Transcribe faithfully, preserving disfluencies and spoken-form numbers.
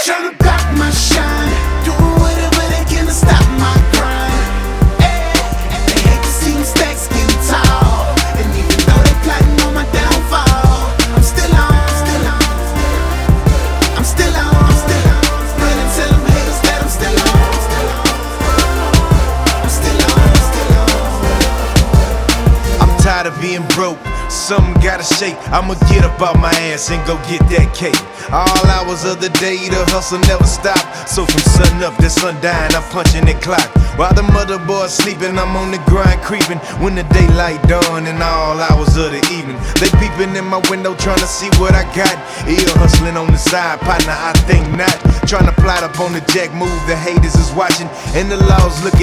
tryna block my shine, doing whatever they can to stop my grind. Ay, they hate to see me stacks getting tall, and even though they plotting on my downfall, I'm still on, still on, I'm still on, I'm still on. Run and tell them haters that I'm still on, still on, I'm still on, still on. I'm tired of being broke, something gotta shake. I'ma get up out my ass and go get that cake. All hours of the day, the hustle never stop. So from sun up to sundown, I'm punching the clock. While the mother boys sleeping, I'm on the grind creeping. When the daylight dawn and all hours of the evening, they peeping in my window trying to see what I got. Ill hustling on the side, partner, I think not. Trying to plot up on the jack move, the haters is watching, and the laws looking